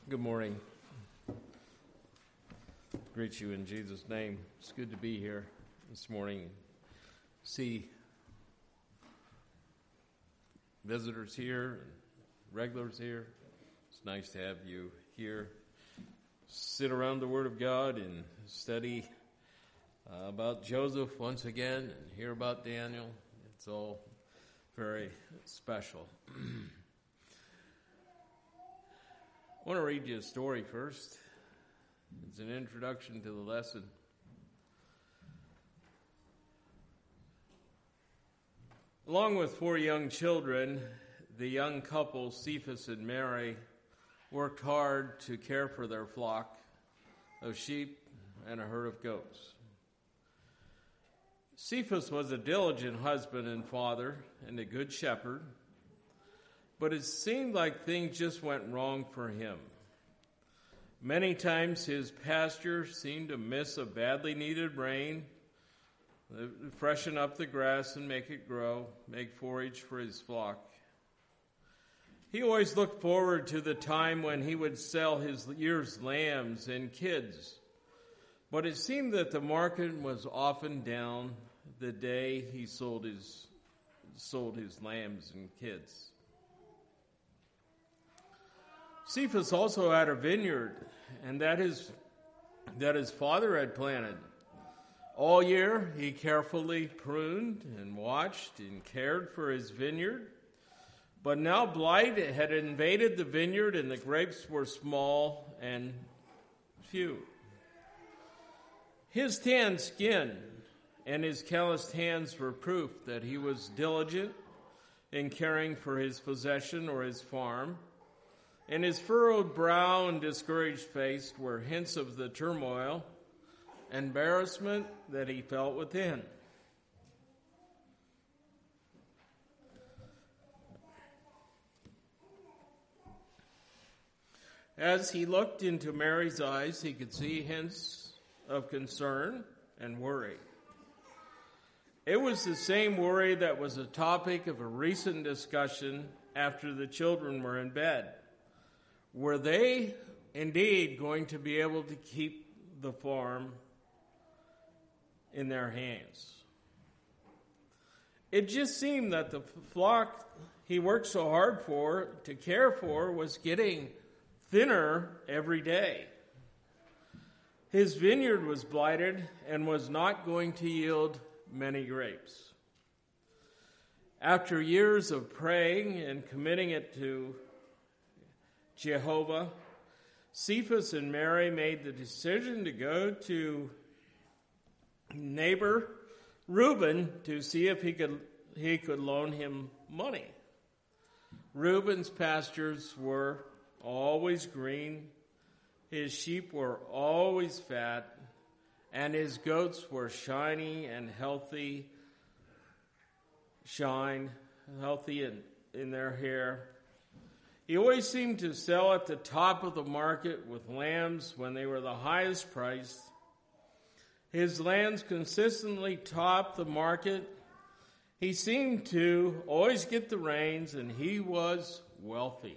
Good morning. Greet you in Jesus' name. It's good to be here this morning and see visitors here and regulars here. It's nice to have you here. Sit around the Word of God and study about Joseph once again and hear about Daniel. It's all very special. I want to read you a story first. It's an introduction to the lesson. Along with 4 young children, the young couple, Cephas and Mary, worked hard to care for their flock of sheep and a herd of goats. Cephas was a diligent husband and father and a good shepherd, but it seemed like things just went wrong for him. Many times his pasture seemed to miss a badly needed rain, freshen up the grass and make it grow, make forage for his flock. He always looked forward to the time when he would sell his year's lambs and kids, but it seemed that the market was often down the day he sold his lambs and kids. Cephas also had a vineyard, and that his father had planted. All year he carefully pruned and watched and cared for his vineyard. But now blight had invaded the vineyard, and the grapes were small and few. His tanned skin and his calloused hands were proof that he was diligent in caring for his possession or his farm. And his furrowed brow and discouraged face were hints of the turmoil and embarrassment that he felt within. As he looked into Mary's eyes, he could see hints of concern and worry. It was the same worry that was the topic of a recent discussion after the children were in bed. Were they indeed going to be able to keep the farm in their hands? It just seemed that the flock he worked so hard to care for was getting thinner every day. His vineyard was blighted and was not going to yield many grapes. After years of praying and committing it to Jehovah, Cephas and Mary made the decision to go to neighbor Reuben to see if he could loan him money. Reuben's pastures were always green, his sheep were always fat, and his goats were shiny and healthy in their hair. He always seemed to sell at the top of the market with lambs when they were the highest priced. His lambs consistently topped the market. He seemed to always get the rains, and he was wealthy.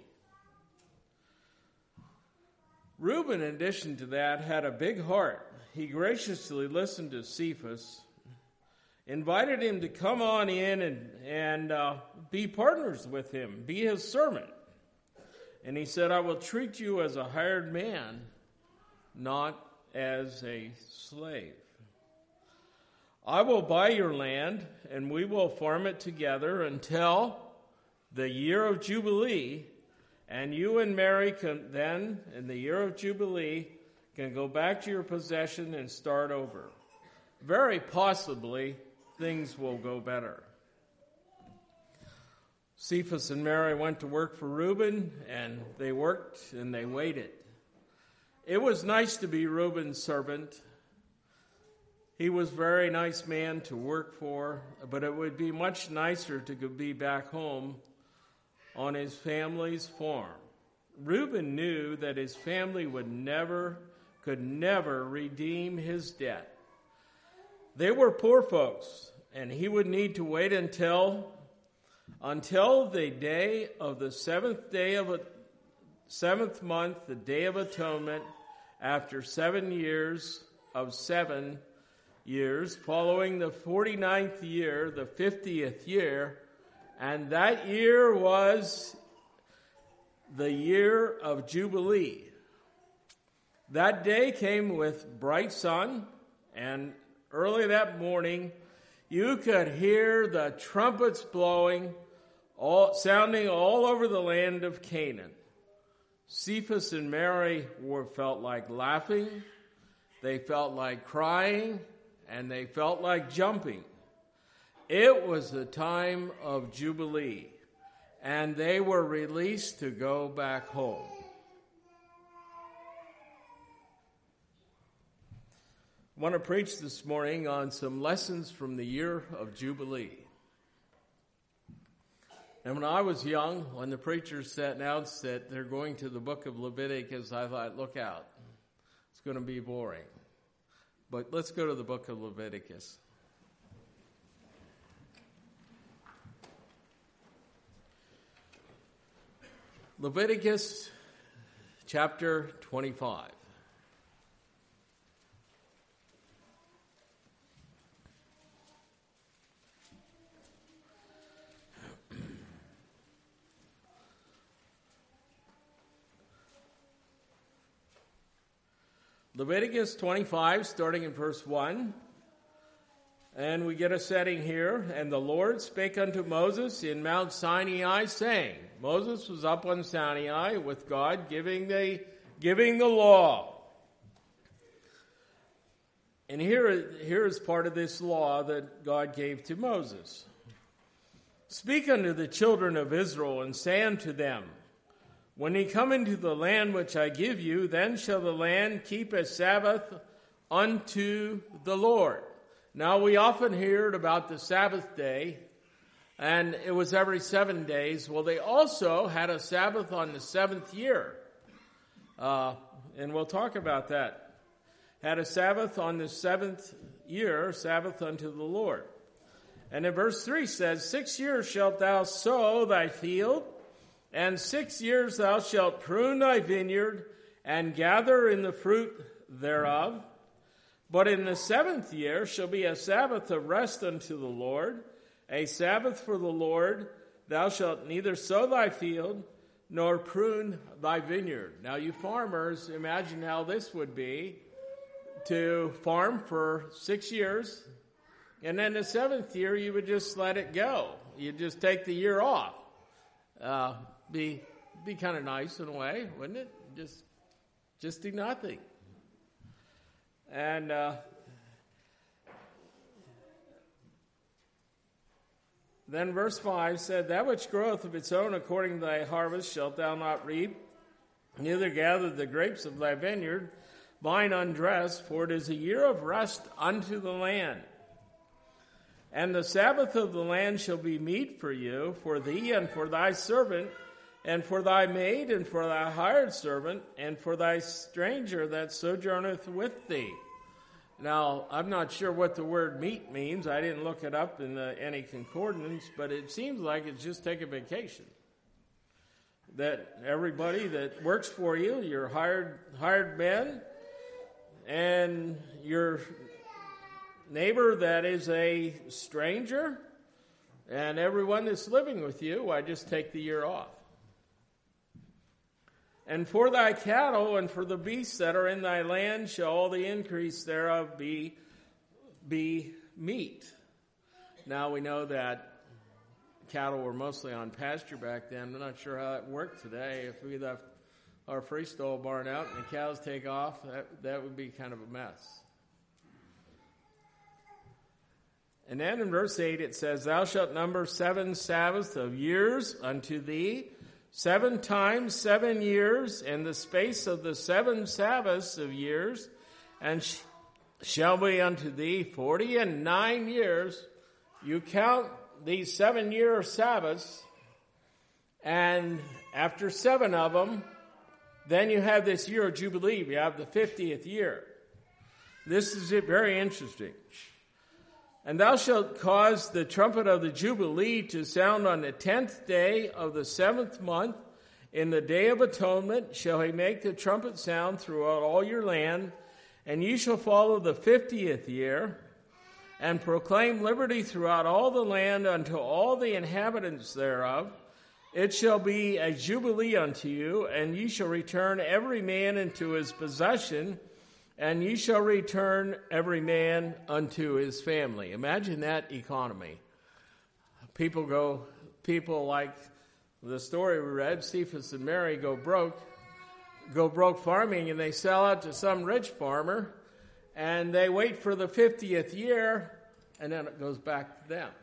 Reuben, in addition to that, had a big heart. He graciously listened to Cephas, invited him to come on in and be partners with him, be his servant. And he said, I will treat you as a hired man, not as a slave. I will buy your land, and we will farm it together until the year of Jubilee, and you and Mary can then, in the year of Jubilee, can go back to your possession and start over. Very possibly, things will go better. Cephas and Mary went to work for Reuben, and they worked and they waited. It was nice to be Reuben's servant. He was a very nice man to work for, but it would be much nicer to be back home on his family's farm. Reuben knew that his family could never redeem his debt. They were poor folks, and he would need to wait until the day of the seventh day of seventh month, the Day of Atonement, after 7 years of 7 years, following the 49th year, the 50th year, and that year was the year of Jubilee. That day came with bright sun, and early that morning, you could hear the trumpets blowing, sounding all over the land of Canaan. Cephas and Mary felt like laughing, they felt like crying, and they felt like jumping. It was the time of Jubilee, and they were released to go back home. I want to preach this morning on some lessons from the year of Jubilee. And when I was young, when the preachers announced that they're going to the book of Leviticus, I thought, look out, it's going to be boring. But let's go to the book of Leviticus. Leviticus chapter 25. Leviticus 25, starting in verse 1, and we get a setting here. And the Lord spake unto Moses in Mount Sinai, saying, Moses was up on Sinai with God, giving the law. And here is part of this law that God gave to Moses. Speak unto the children of Israel, and say unto them, when ye come into the land which I give you, then shall the land keep a Sabbath unto the Lord. Now we often heard about the Sabbath day, and it was every 7 days. Well, they also had a Sabbath on the 7th year, and we'll talk about that. Had a Sabbath on the 7th year, Sabbath unto the Lord. And in verse 3 says, 6 years shalt thou sow thy field, and 6 years thou shalt prune thy vineyard, and gather in the fruit thereof. But in the 7th year shall be a Sabbath of rest unto the Lord, a Sabbath for the Lord. Thou shalt neither sow thy field, nor prune thy vineyard. Now you farmers, imagine how this would be, to farm for 6 years, and then the 7th year you would just let it go. You'd just take the year off. Be kind of nice in a way, wouldn't it? Just do nothing. And then verse 5 said, that which groweth of its own according to thy harvest shalt thou not reap, neither gather the grapes of thy vineyard, vine undressed, for it is a year of rest unto the land. And the Sabbath of the land shall be meat for you, for thee and for thy servant, and for thy maid, and for thy hired servant, and for thy stranger that sojourneth with thee. Now, I'm not sure what the word meat means. I didn't look it up in any concordance, but it seems like it's just take a vacation. That everybody that works for you, your hired men, and your neighbor that is a stranger, and everyone that's living with you, I just take the year off. And for thy cattle and for the beasts that are in thy land shall all the increase thereof be meat. Now we know that cattle were mostly on pasture back then. I'm not sure how that worked today. If we left our freestall barn out and the cows take off, that would be kind of a mess. And then in verse 8 it says, thou shalt number 7 Sabbaths of years unto thee, 7 times 7 years, and the space of the 7 Sabbaths of years, and shall be unto thee 49 years. You count these 7-year Sabbaths, and after 7 of them, then you have this year of Jubilee. You have the 50th year. This is very interesting. And thou shalt cause the trumpet of the Jubilee to sound on the 10th day of the 7th month In the day of atonement shall he make the trumpet sound throughout all your land, and ye shall follow the 50th year, and proclaim liberty throughout all the land unto all the inhabitants thereof. It shall be a jubilee unto you, and ye shall return every man into his possession, and ye shall return every man unto his family. Imagine that economy. People like the story we read, Cephas and Mary go broke farming, and they sell out to some rich farmer, and they wait for the 50th year, and then it goes back to them.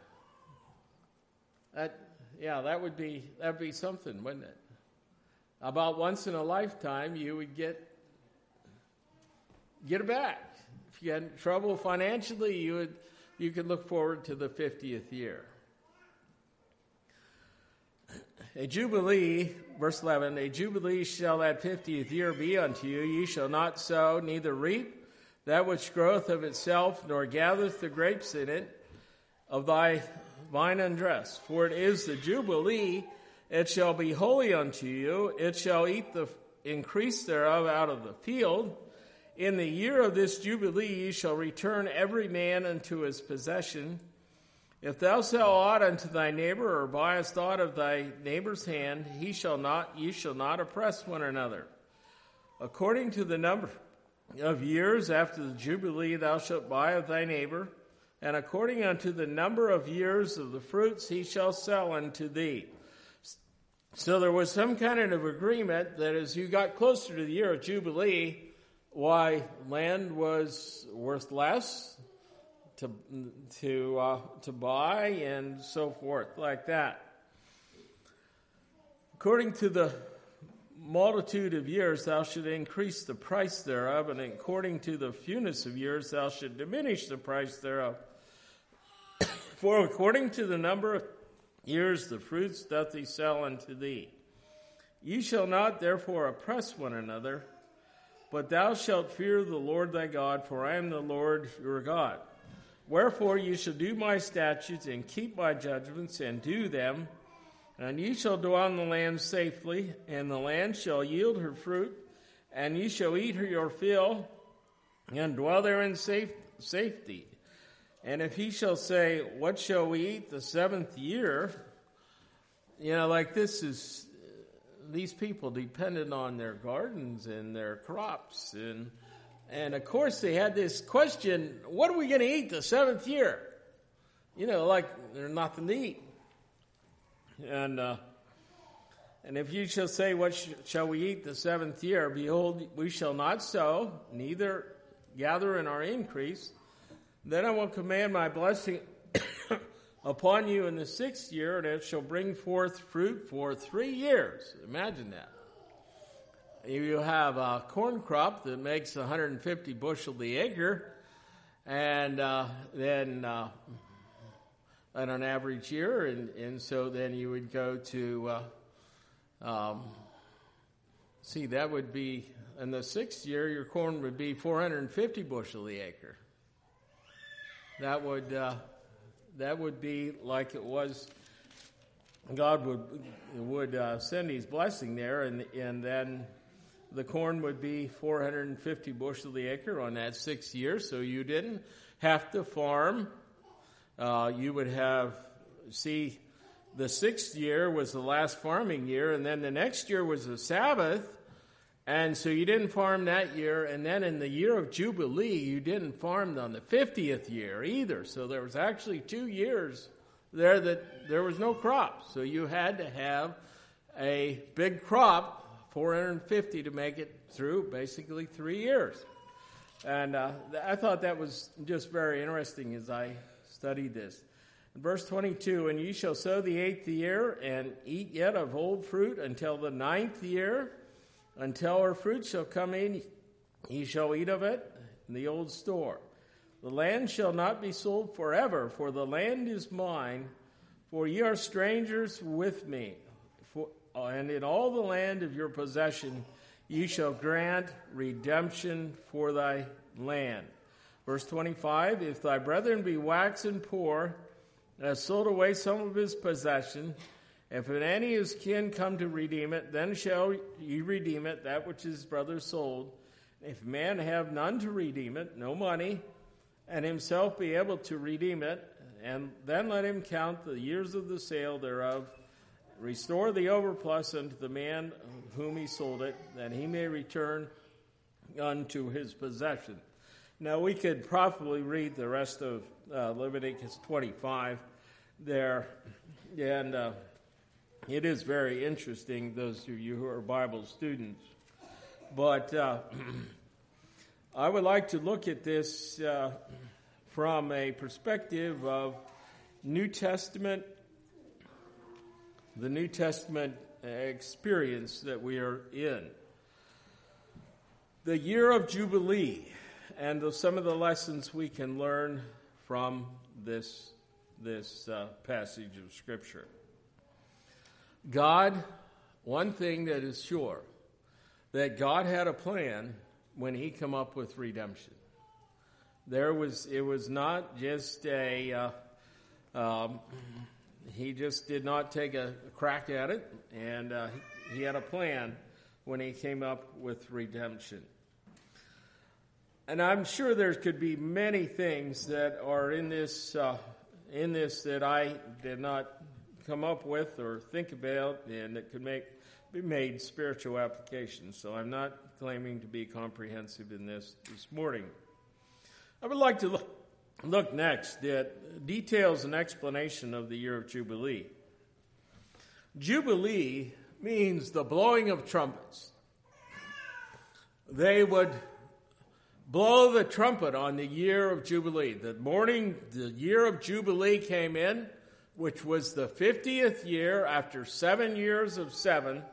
That'd be something, wouldn't it? About once in a lifetime, you would get it back. If you had trouble financially, you could look forward to the 50th year. A jubilee, verse 11, a jubilee shall that 50th year be unto you. Ye shall not sow, neither reap that which groweth of itself, nor gathereth the grapes in it of thy vine undressed. For it is the jubilee, it shall be holy unto you. It shall eat the increase thereof out of the field. In the year of this jubilee ye shall return every man unto his possession. If thou sell aught unto thy neighbor, or buyest aught of thy neighbor's hand, ye shall not oppress one another. According to the number of years after the jubilee thou shalt buy of thy neighbor, and according unto the number of years of the fruits he shall sell unto thee. So there was some kind of agreement that as you got closer to the year of jubilee, why land was worth less to buy and so forth, like that. According to the multitude of years thou should increase the price thereof, and according to the fewness of years thou should diminish the price thereof. For according to the number of years the fruits doth he sell unto thee. Ye shall not therefore oppress one another, but thou shalt fear the Lord thy God, for I am the Lord your God. Wherefore ye shall do my statutes and keep my judgments and do them, and ye shall dwell in the land safely, and the land shall yield her fruit, and ye shall eat your fill, and dwell there in safety. And if he shall say, what shall we eat the 7th year? Like these people depended on their gardens and their crops. And of course they had this question, what are we going to eat the 7th year? Like there's nothing to eat. And if you shall say, what shall we eat the 7th year? Behold, we shall not sow, neither gather in our increase. Then I will command my blessing upon you in the 6th year, and it shall bring forth fruit for 3 years. Imagine that. You have a corn crop that makes 150 bushel the acre, and then on an average year, and so then you would go to, that would be, in the 6th year, your corn would be 450 bushel the acre. That would be like it was. God would send his blessing there, and then the corn would be 450 bushel the acre on that 6th year. So you didn't have to farm. You would the 6th year was the last farming year, and then the next year was the Sabbath. And so you didn't farm that year, and then in the year of Jubilee, you didn't farm on the 50th year either. So there was actually 2 years there that there was no crop. So you had to have a big crop, 450, to make it through basically 3 years. And I thought that was just very interesting as I studied this. In verse 22, and ye shall sow the 8th year, and eat yet of old fruit until the 9th year. Until her fruit shall come in, ye shall eat of it in the old store. The land shall not be sold forever, for the land is mine, for ye are strangers with me. And in all the land of your possession ye shall grant redemption for thy land. Verse 25, if thy brethren be waxen poor, and have sold away some of his possession, If any of his kin come to redeem it, then shall ye redeem it, that which his brother sold. If man have none to redeem it, no money, and himself be able to redeem it, and then let him count the years of the sale thereof, restore the overplus unto the man whom he sold it, that he may return unto his possession. Now we could probably read the rest of Leviticus 25 there, and it is very interesting, those of you who are Bible students. But I would like to look at this from a perspective of New Testament, the New Testament experience that we are in. The year of Jubilee, and some of the lessons we can learn from this passage of Scripture. God, one thing that is sure, that God had a plan when he came up with redemption. It was not just he just did not take a crack at it, and he had a plan when he came up with redemption. And I'm sure there could be many things that are in this that I did not come up with or think about, and that could be made spiritual applications. So I'm not claiming to be comprehensive in this morning. I would like to look next at details and explanation of the year of Jubilee. Jubilee means the blowing of trumpets. They would blow the trumpet on the year of Jubilee. The morning the year of Jubilee came in, which was the 50th year after 7 years of 7,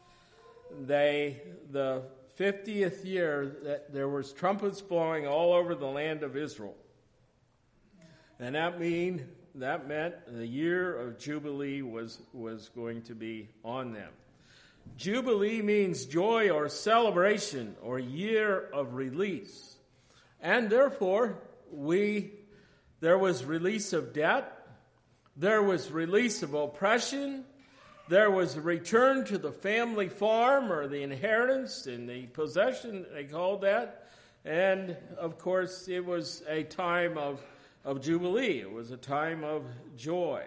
the 50th year, that there was trumpets blowing all over the land of Israel. And that meant the year of Jubilee was going to be on them. Jubilee means joy or celebration or year of release. And therefore, there was release of debt, there was release of oppression, there was a return to the family farm or the inheritance and the possession, they called that. And, of course, it was a time of Jubilee. It was a time of joy.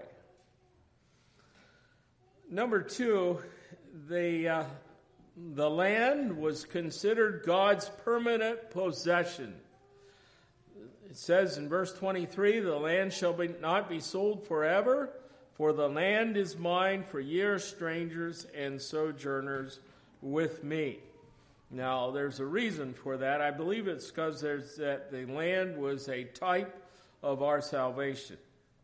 Number 2, the land was considered God's permanent possession. It says in verse 23, the land shall not be sold forever, for the land is mine, for ye are strangers and sojourners with me. Now, there's a reason for that. I believe it's because that the land was a type of our salvation.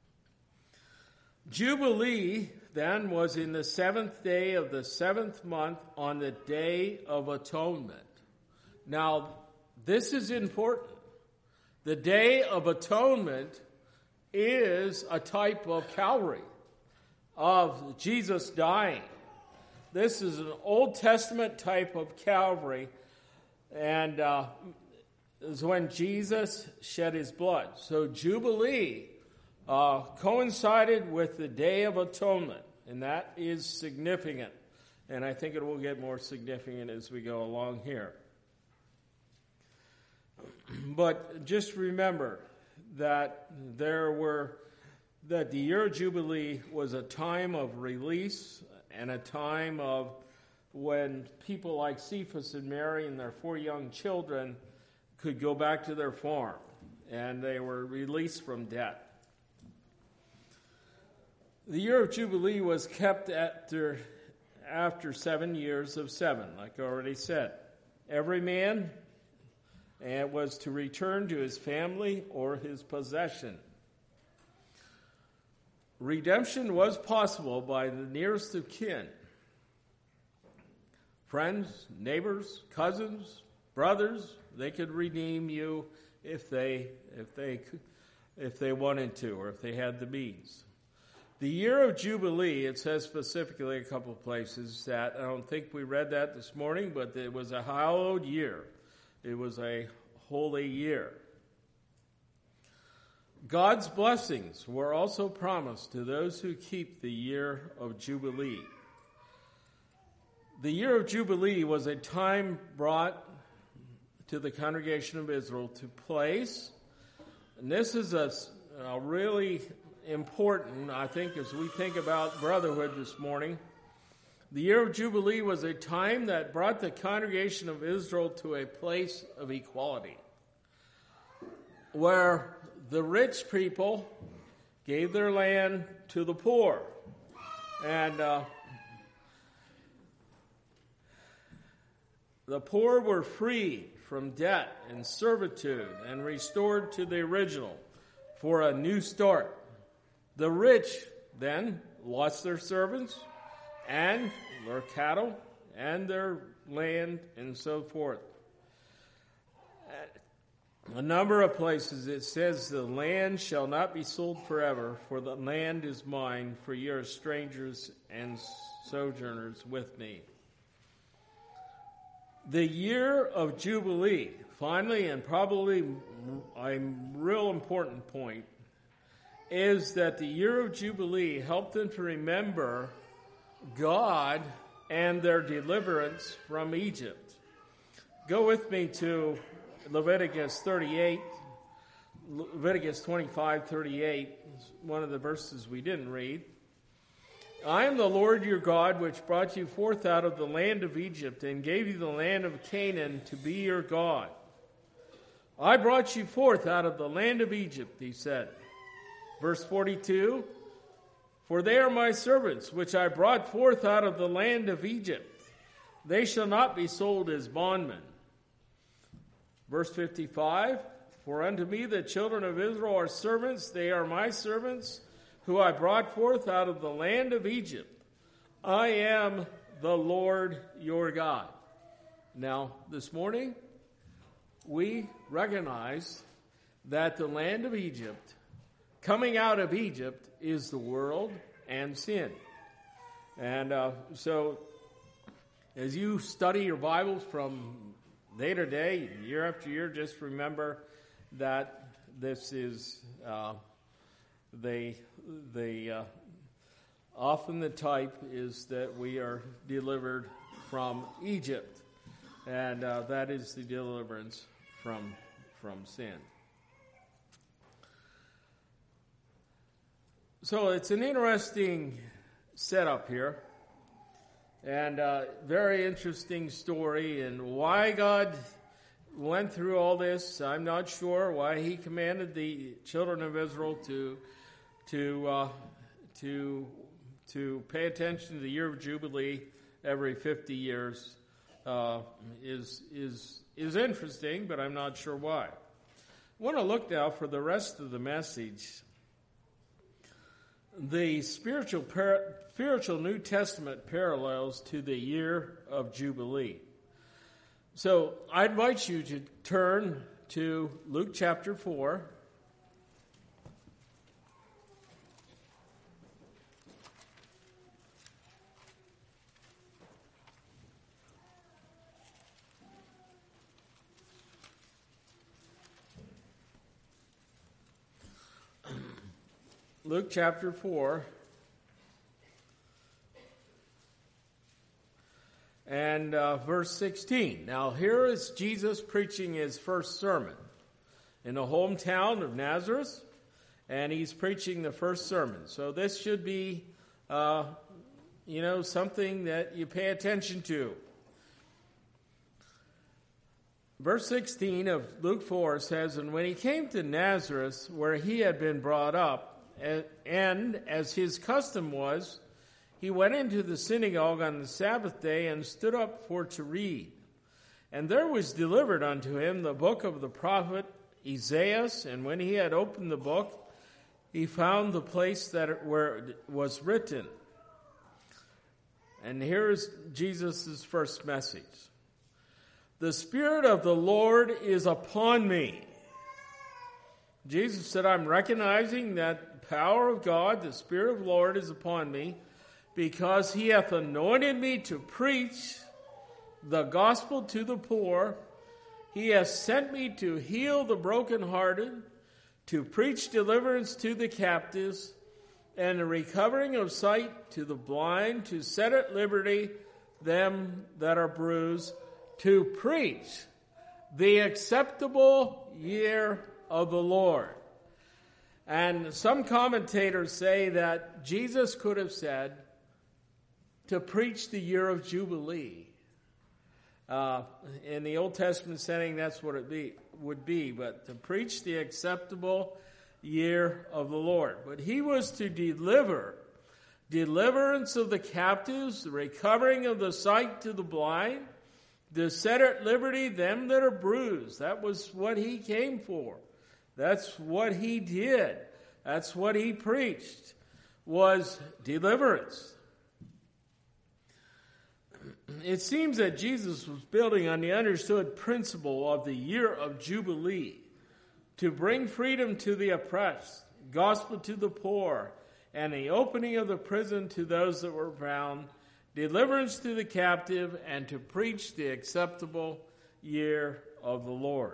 Jubilee, then, was in the 7th day of the 7th month on the Day of Atonement. Now, this is important. The Day of Atonement is a type of Calvary, of Jesus dying. This is an Old Testament type of Calvary, and is when Jesus shed his blood. So Jubilee coincided with the Day of Atonement, and that is significant. And I think it will get more significant as we go along here. But just remember that the year of Jubilee was a time of release and a time of when people like Cephas and Mary and their 4 young children could go back to their farm, and they were released from debt. The year of Jubilee was kept after 7 years of 7, like I already said. Every man was to return to his family or his possession. Redemption was possible by the nearest of kin. Friends, neighbors, cousins, brothers, they could redeem you if they wanted to, or if they had the means. The year of Jubilee, it says specifically a couple of places that, I don't think we read that this morning, but it was a hallowed year. It was a holy year. God's blessings were also promised to those who keep the year of Jubilee. The year of Jubilee was a time brought to the congregation of Israel to place, and this is a really important, I think, as we think about brotherhood this morning. The year of Jubilee was a time that brought the congregation of Israel to a place of equality, where the rich people gave their land to the poor. And the poor were freed from debt and servitude and restored to the original for a new start. The rich then lost their servants and their cattle and their land and so forth. A number of places it says, the land shall not be sold forever, for the land is mine, for ye are strangers and sojourners with me. The year of Jubilee, finally, and probably a real important point, is that the year of Jubilee helped them to remember God and their deliverance from Egypt. Go with me to Leviticus 38, Leviticus 25:38, one of the verses we didn't read. I am the Lord your God, which brought you forth out of the land of Egypt and gave you the land of Canaan to be your God. I brought you forth out of the land of Egypt, he said. Verse 42, for they are my servants, which I brought forth out of the land of Egypt. They shall not be sold as bondmen. Verse 55, for unto me the children of Israel are servants, they are my servants, who I brought forth out of the land of Egypt. I am the Lord your God. Now, this morning, we recognize that the land of Egypt, coming out of Egypt, is the world and sin. And so, as you study your Bibles from day to day, year after year, just remember that this is often the type is that we are delivered from Egypt, and that is the deliverance from sin. So it's an interesting setup here. And very interesting story, and why God went through all this, I'm not sure. Why he commanded the children of Israel to pay attention to the year of Jubilee every 50 years is interesting, but I'm not sure why. I want to look now for the rest of the message. The spiritual New Testament parallels to the year of Jubilee. So I invite you to turn to Luke chapter 4. Luke chapter 4. And verse 16. Now here is Jesus preaching his first sermon in the hometown of Nazareth, and he's preaching the first sermon. So this should be, something that you pay attention to. Verse 16 of Luke 4 says, and when he came to Nazareth, where he had been brought up, and as his custom was, he went into the synagogue on the Sabbath day and stood up for to read. And there was delivered unto him the book of the prophet Isaiah. And when he had opened the book, he found the place where it was written. And here is Jesus' first message. The Spirit of the Lord is upon me. Jesus said, I'm recognizing that power of God, the Spirit of the Lord is upon me, because he hath anointed me to preach the gospel to the poor. He hath sent me to heal the brokenhearted, to preach deliverance to the captives, and the recovering of sight to the blind, to set at liberty them that are bruised, to preach the acceptable year of the Lord. And some commentators say that Jesus could have said to preach the year of Jubilee. In the Old Testament setting, that's what it would be, but to preach the acceptable year of the Lord. But he was to deliver deliverance of the captives, the recovering of the sight to the blind, to set at liberty them that are bruised. That was what he came for. That's what he did. That's what he preached, was deliverance. It seems that Jesus was building on the understood principle of the year of Jubilee to bring freedom to the oppressed, gospel to the poor, and the opening of the prison to those that were bound, deliverance to the captive, and to preach the acceptable year of the Lord.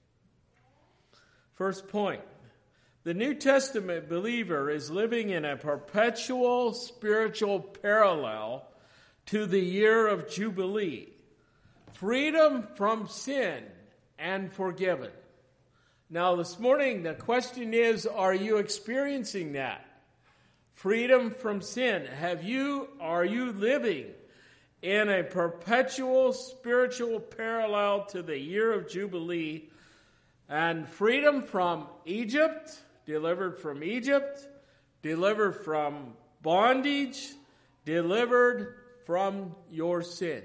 First point, the New Testament believer is living in a perpetual spiritual parallel to the year of Jubilee. Freedom from sin and forgiven. Now this morning the question is, are you experiencing that? Freedom from sin. Are you living in a perpetual spiritual parallel to the year of Jubilee, and freedom from Egypt, delivered from Egypt, delivered from bondage, delivered from your sin?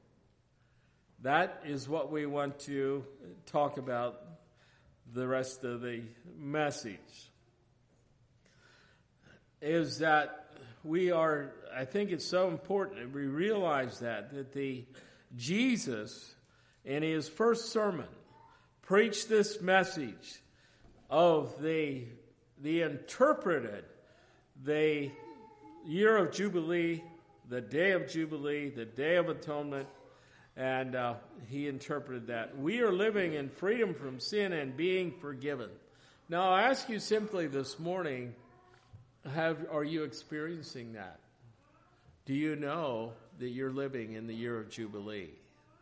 That is what we want to talk about the rest of the message. Is that I think it's so important that we realize that the Jesus in his first sermon preached this message of the interpreted, the year of Jubilee, the day of Jubilee, the day of atonement, and he interpreted that. We are living in freedom from sin and being forgiven. Now I ask you simply this morning, are you experiencing that? Do you know that you're living in the year of Jubilee?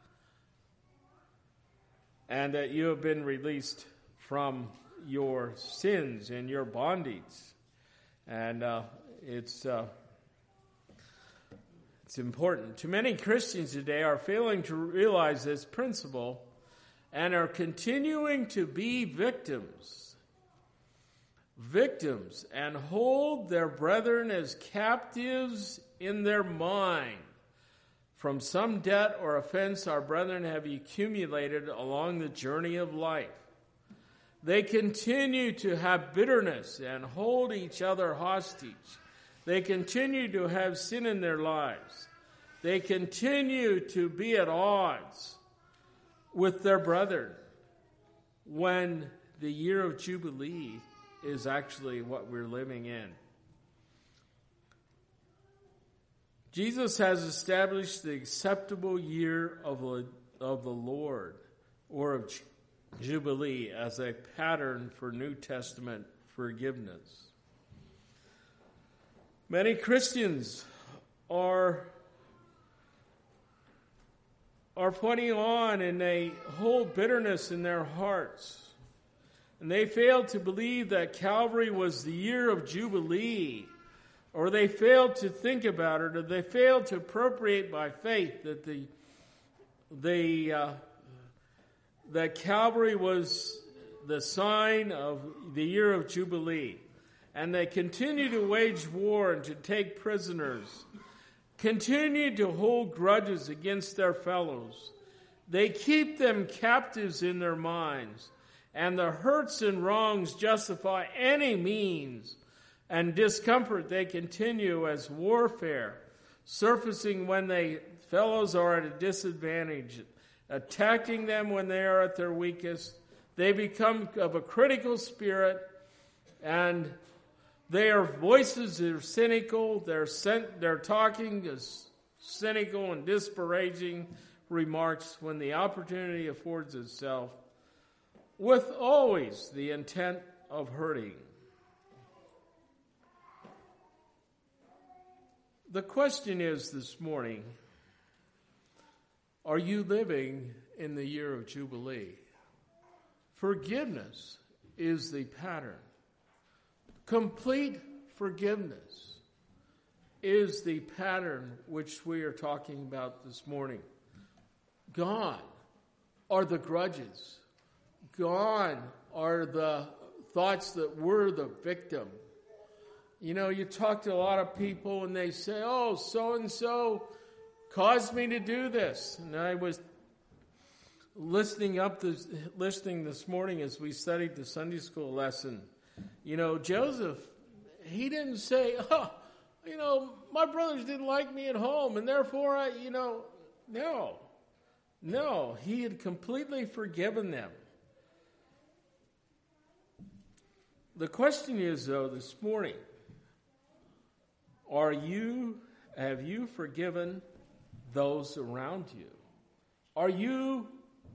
And that you have been released from your sins and your bondage. And it's important. Too many Christians today are failing to realize this principle and are continuing to be victims and hold their brethren as captives in their mind from some debt or offense our brethren have accumulated along the journey of life. They continue to have bitterness and hold each other hostage. They continue to have sin in their lives. They continue to be at odds with their brethren when the year of Jubilee is actually what we're living in. Jesus has established the acceptable year of the Lord, or of Jubilee, as a pattern for New Testament forgiveness. Many Christians are putting on, and they hold bitterness in their hearts. And they fail to believe that Calvary was the year of Jubilee, or they fail to think about it, or they fail to appropriate by faith that Calvary was the sign of the year of Jubilee. And they continue to wage war and to take prisoners, continue to hold grudges against their fellows. They keep them captives in their minds, and the hurts and wrongs justify any means and discomfort they continue as warfare, surfacing when fellows are at a disadvantage, attacking them when they are at their weakest. They become of a critical spirit, and their voices are cynical. They're talking as cynical and disparaging remarks when the opportunity affords itself, with always the intent of hurting. The question is this morning, are you living in the year of Jubilee? Forgiveness is the pattern. Complete forgiveness is the pattern which we are talking about this morning. Gone are the grudges. Gone are the thoughts that we're the victim. You know, you talk to a lot of people and they say, oh, so-and-so caused me to do this. And I was listening this morning as we studied the Sunday school lesson. You know, Joseph, he didn't say, oh, you know, my brothers didn't like me at home and therefore no, he had completely forgiven them. The question is, though, this morning, have you forgiven those around you? Are you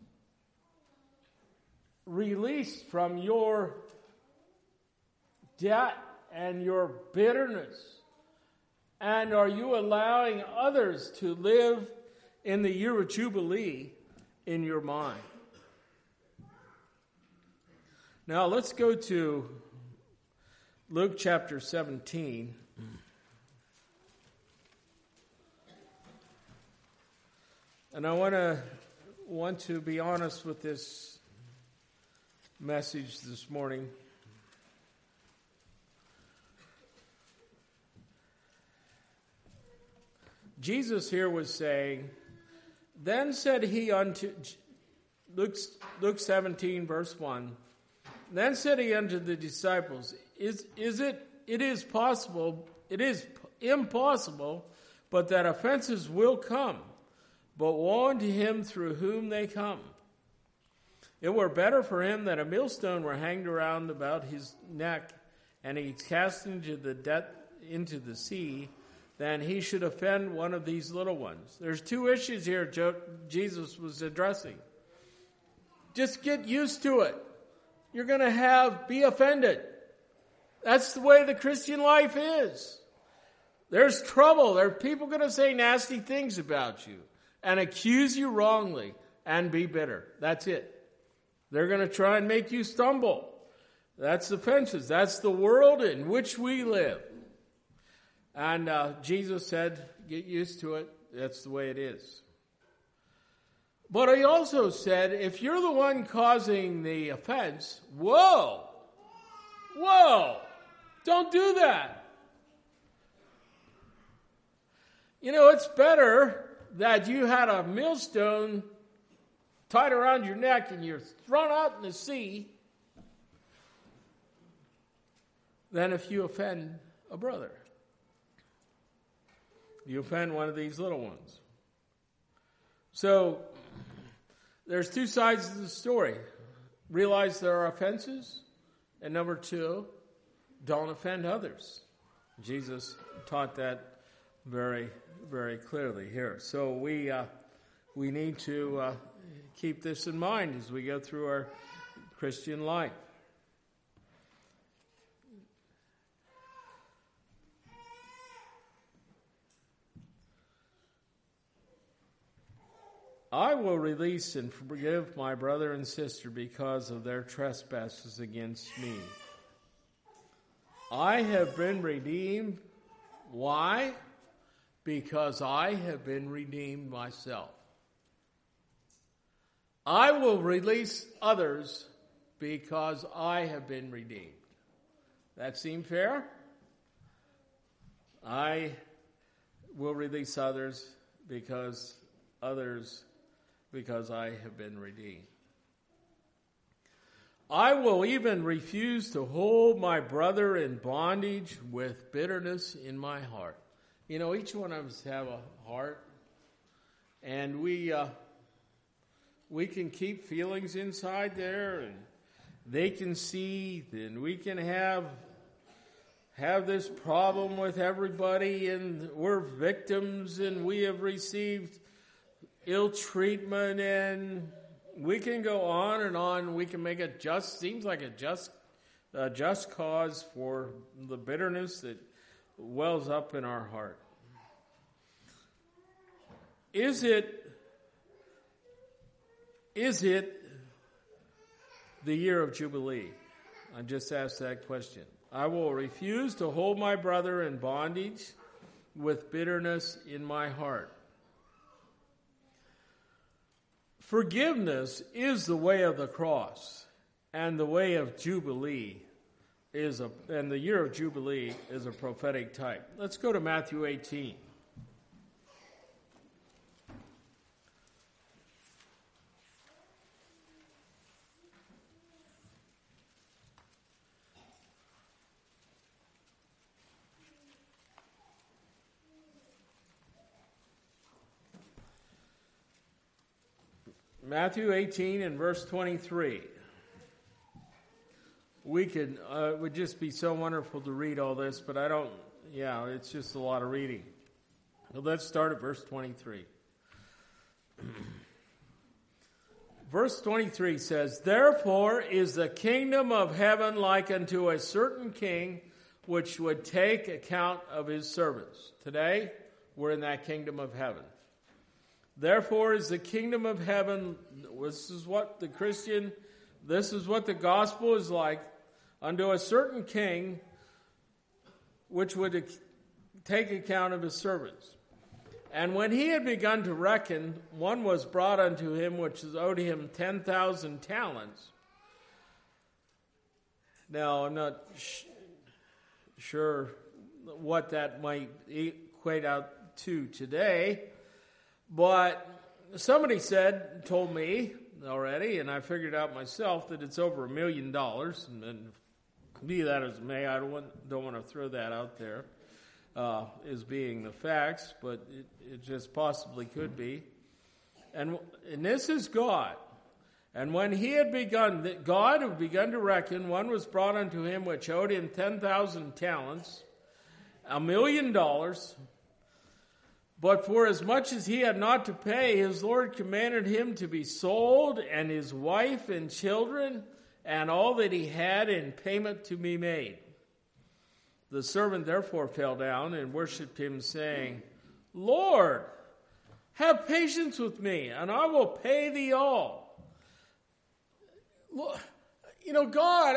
released from your debt and your bitterness? And are you allowing others to live in the year of Jubilee in your mind? Now let's go to Luke chapter 17. And I want to be honest with this message this morning. Jesus here was saying, then said he unto, Luke 17 verse 1, then said he unto the disciples, it is impossible, but that offenses will come. But woe unto him through whom they come. It were better for him that a millstone were hanged around about his neck, and he cast into the sea, than he should offend one of these little ones. There's two issues here Jesus was addressing. Just get used to it. You're going to be offended. That's the way the Christian life is. There's trouble. There are people going to say nasty things about you and accuse you wrongly and be bitter. That's it. They're going to try and make you stumble. That's offenses. That's the world in which we live. And Jesus said, get used to it. That's the way it is. But he also said, if you're the one causing the offense, whoa, don't do that. You know, it's better that you had a millstone tied around your neck and you're thrown out in the sea than if you offend a brother. You offend one of these little ones. So, there's two sides of the story. Realize there are offenses. And number two, don't offend others. Jesus taught that very, very clearly here. So we need to keep this in mind as we go through our Christian life. I will release and forgive my brother and sister because of their trespasses against me. I have been redeemed. Why? Because I have been redeemed myself. I will release others because I have been redeemed. That seem fair? I will release others because I have been redeemed. I will even refuse to hold my brother in bondage with bitterness in my heart. You know, each one of us have a heart, and we can keep feelings inside there, and they can seethe, and we can have this problem with everybody, and we're victims, and we have received ill treatment, and we can go on and on. We can make seems like a just a just cause for the bitterness that wells up in our heart. Is it the year of Jubilee? I just asked that question. I will refuse to hold my brother in bondage with bitterness in my heart. Forgiveness is the way of the cross, and the way of Jubilee and the year of Jubilee is a prophetic type. Let's go to Matthew 18. Matthew 18 and verse 23. It would just be so wonderful to read all this, but it's just a lot of reading. So let's start at verse 23. Verse 23 says, "Therefore is the kingdom of heaven like unto a certain king, which would take account of his servants." Today, we're in that kingdom of heaven. Therefore is the kingdom of heaven, this is what the gospel is like, unto a certain king, which would take account of his servants. And when he had begun to reckon, one was brought unto him, which owed him 10,000 talents. Now, I'm not sure what that might equate out to today, but somebody told me already, and I figured out myself that it's over $1 million. And be that as it may, I don't want to throw that out there as being the facts, but it just possibly could be. And this is God. And when he had begun, God had begun to reckon, one was brought unto him which owed him 10,000 talents, $1 million. But for as much as he had not to pay, his Lord commanded him to be sold, and his wife and children, and all that he had in payment to be made. The servant therefore fell down and worshipped him, saying, Lord, have patience with me, and I will pay thee all. God,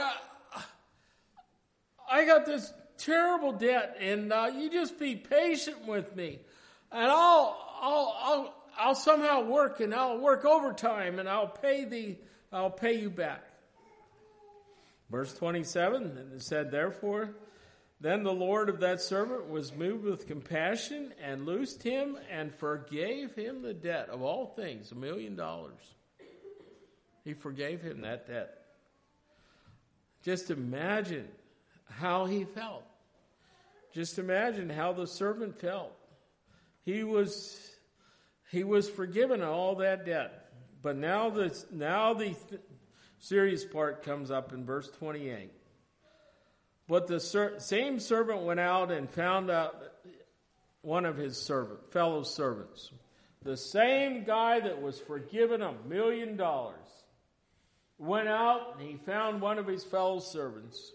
I got this terrible debt, and you just be patient with me. And I'll somehow work, and I'll work overtime, and I'll pay you back. Verse 27, it said, Therefore, then the Lord of that servant was moved with compassion, and loosed him, and forgave him the debt of all things, $1 million. He forgave him that debt. Just imagine how he felt. Just imagine how the servant felt. He was forgiven all that debt. But now the serious part comes up in verse 28. But the same servant went out and found out one of his fellow servants. The same guy that was forgiven $1 million went out and he found one of his fellow servants,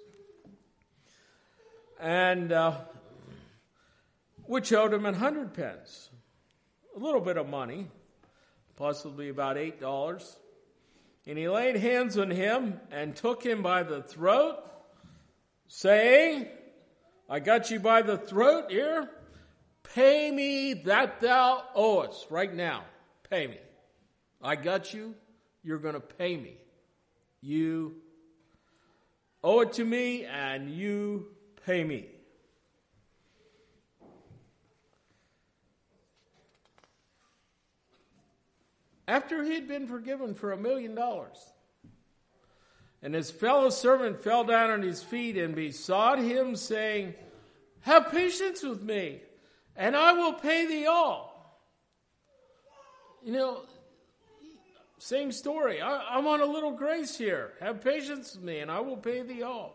and which owed him 100 pence, a little bit of money, possibly about $8. And he laid hands on him and took him by the throat, saying, I got you by the throat here. Pay me that thou owest right now. Pay me. I got you. You're going to pay me. You owe it to me, and you pay me. After he'd been forgiven for $1 million, and his fellow servant fell down on his feet and besought him, saying, Have patience with me, and I will pay thee all. Same story. I want a little grace here. Have patience with me, and I will pay thee all.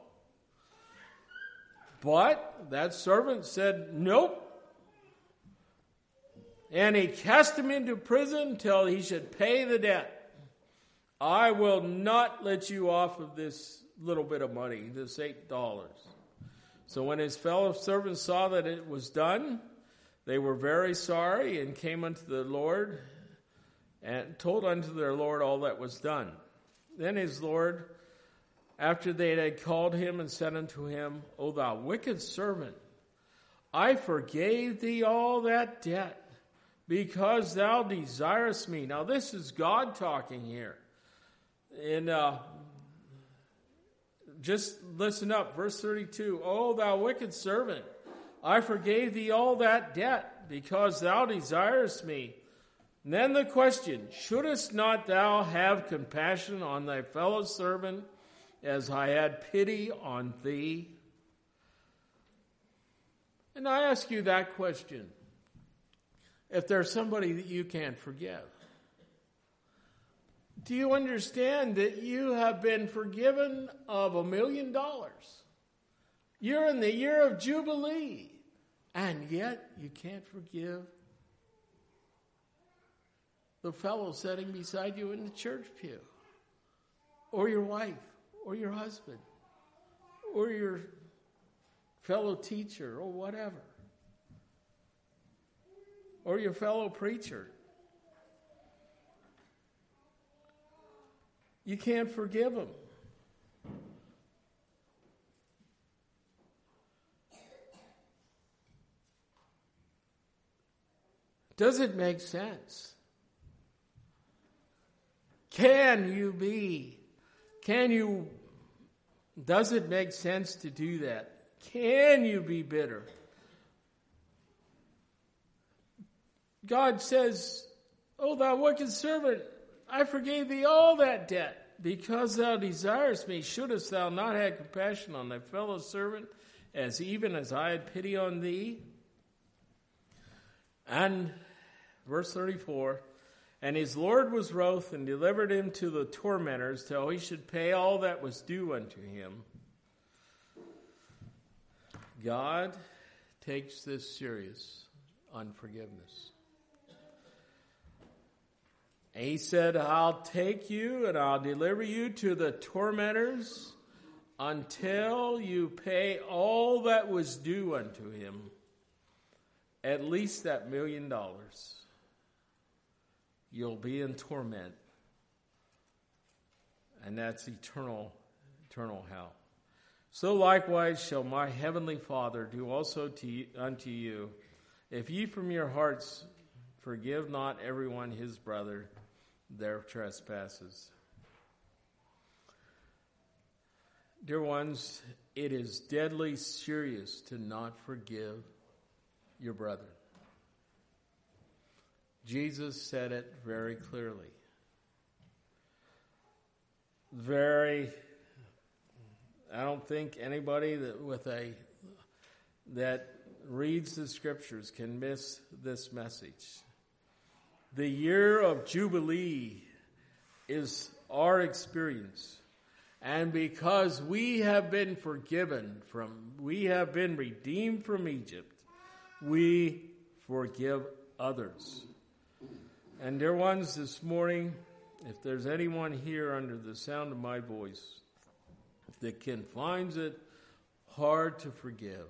But that servant said, Nope. And he cast him into prison till he should pay the debt. I will not let you off of this little bit of money, this $8. So when his fellow servants saw that it was done, they were very sorry and came unto the Lord and told unto their Lord all that was done. Then his Lord, after they had called him and said unto him, O thou wicked servant, I forgave thee all that debt, because thou desirest me. Now this is God talking here. And just listen up, verse 32. O thou wicked servant, I forgave thee all that debt, because thou desirest me. And then the question, shouldest not thou have compassion on thy fellow servant, as I had pity on thee? And I ask you that question. If there's somebody that you can't forgive, do you understand that you have been forgiven of $1 million? You're in the year of Jubilee, and yet you can't forgive the fellow sitting beside you in the church pew, or your wife, or your husband, or your fellow teacher, or whatever, or your fellow preacher. You can't forgive them. Does it make sense? Does it make sense to do that? Can you be bitter? God says, O thou wicked servant, I forgave thee all that debt, because thou desirest me. Shouldest thou not have compassion on thy fellow servant, even as I had pity on thee? And verse 34, and his Lord was wroth and delivered him to the tormentors till he should pay all that was due unto him. God takes this serious, unforgiveness. And he said, I'll take you and I'll deliver you to the tormentors until you pay all that was due unto him. At least that $1 million. You'll be in torment. And that's eternal hell. So likewise shall my heavenly Father do also unto you, if ye from your hearts forgive not everyone his brother their trespasses. Dear ones, it is deadly serious to not forgive your brother. Jesus said it very clearly. I don't think anybody that reads the scriptures can miss this message. The year of Jubilee is our experience. And because we have been we have been redeemed from Egypt, we forgive others. And dear ones, this morning, if there's anyone here under the sound of my voice that finds it hard to forgive,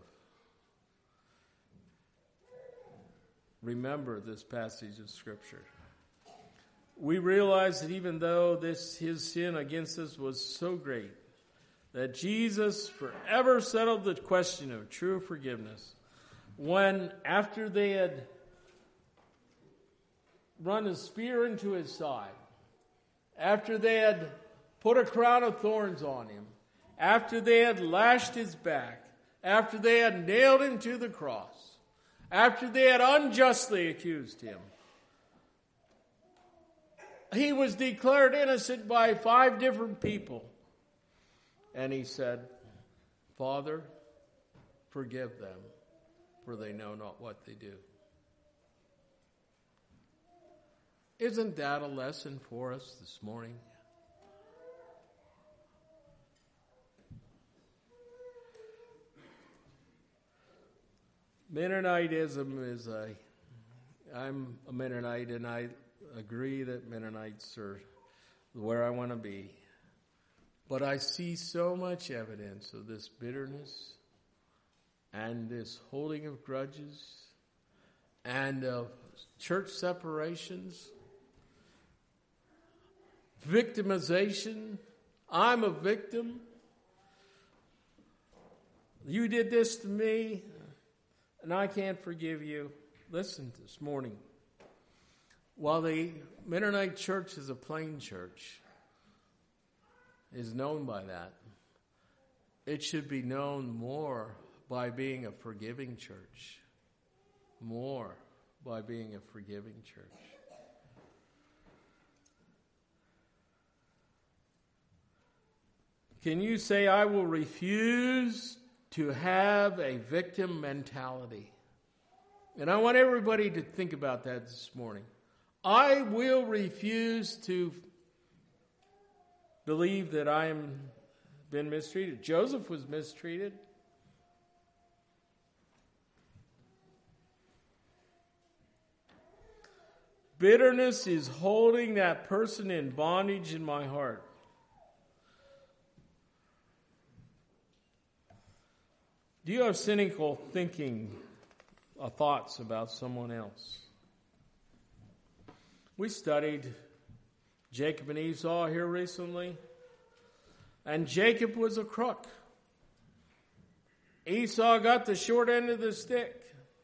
remember this passage of Scripture. We realize that even though his sin against us was so great, that Jesus forever settled the question of true forgiveness when, after they had run a spear into his side, after they had put a crown of thorns on him, after they had lashed his back, after they had nailed him to the cross, after they had unjustly accused him, he was declared innocent by 5 different people. And he said, Father, forgive them, for they know not what they do. Isn't that a lesson for us this morning? Mennonitism is I'm a Mennonite, and I agree that Mennonites are where I want to be. But I see so much evidence of this bitterness and this holding of grudges and of church separations, victimization. I'm a victim. You did this to me, and I can't forgive you. Listen this morning. While the Mennonite church is a plain church, is known by that, it should be known more by being a forgiving church. More by being a forgiving church. Can you say, I will refuse to have a victim mentality? And I want everybody to think about that this morning. I will refuse to believe that I am been mistreated. Joseph was mistreated. Bitterness is holding that person in bondage in my heart. Do you have cynical thinking or thoughts about someone else? We studied Jacob and Esau here recently, and Jacob was a crook. Esau got the short end of the stick.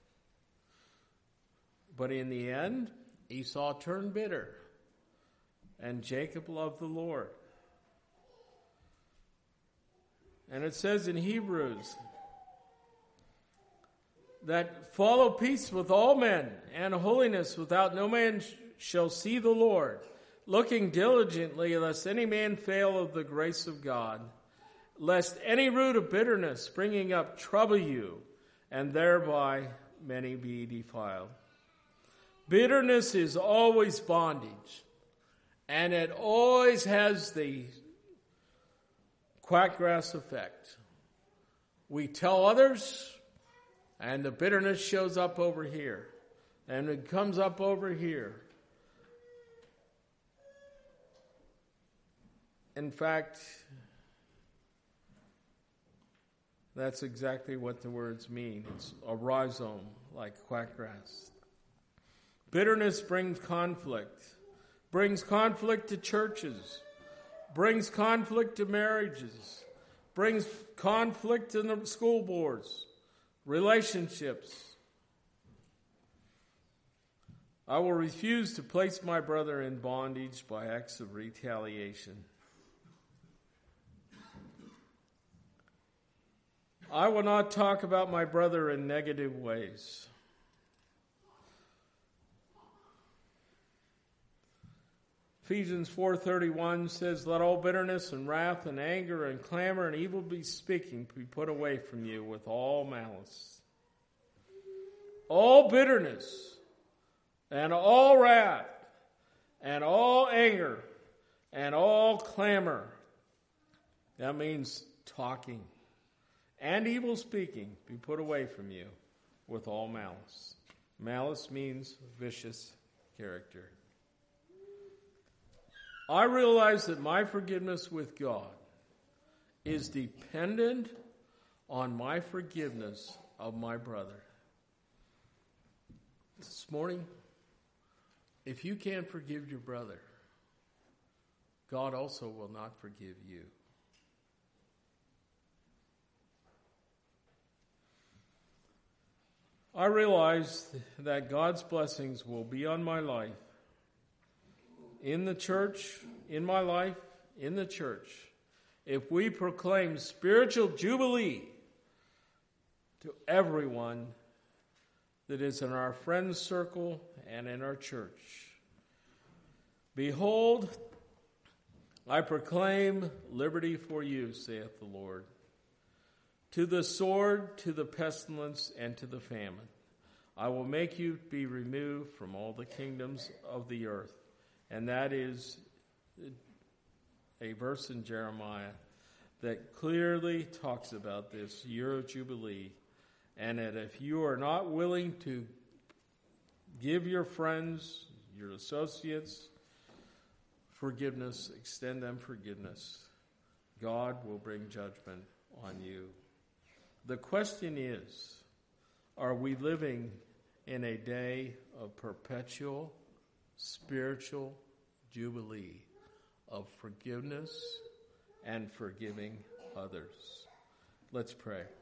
But in the end, Esau turned bitter, and Jacob loved the Lord. And it says in Hebrews that follow peace with all men and holiness, without no man shall see the Lord, looking diligently lest any man fail of the grace of God, lest any root of bitterness springing up trouble you, and thereby many be defiled. Bitterness is always bondage, and it always has the quackgrass effect. We tell others, and the bitterness shows up over here, and it comes up over here. In fact, that's exactly what the words mean. It's a rhizome, like quackgrass. Bitterness brings conflict to churches, brings conflict to marriages, brings conflict in the school boards, relationships. I will refuse to place my brother in bondage by acts of retaliation. I will not talk about my brother in negative ways. Ephesians 4:31 says, let all bitterness and wrath and anger and clamor and evil speaking be put away from you with all malice. All bitterness and all wrath and all anger and all clamor. That means talking. And evil speaking be put away from you with all malice. Malice means vicious character. I realize that my forgiveness with God is dependent on my forgiveness of my brother. This morning, if you can't forgive your brother, God also will not forgive you. I realize that God's blessings will be on my life, in the church, in my life, in the church, if we proclaim spiritual jubilee to everyone that is in our friends' circle and in our church. Behold, I proclaim liberty for you, saith the Lord. To the sword, to the pestilence, and to the famine. I will make you be removed from all the kingdoms of the earth. And that is a verse in Jeremiah that clearly talks about this year of Jubilee. And that if you are not willing to give your friends, your associates, forgiveness, extend them forgiveness, God will bring judgment on you. The question is, are we living in a day of perpetual spiritual jubilee of forgiveness and forgiving others? Let's pray.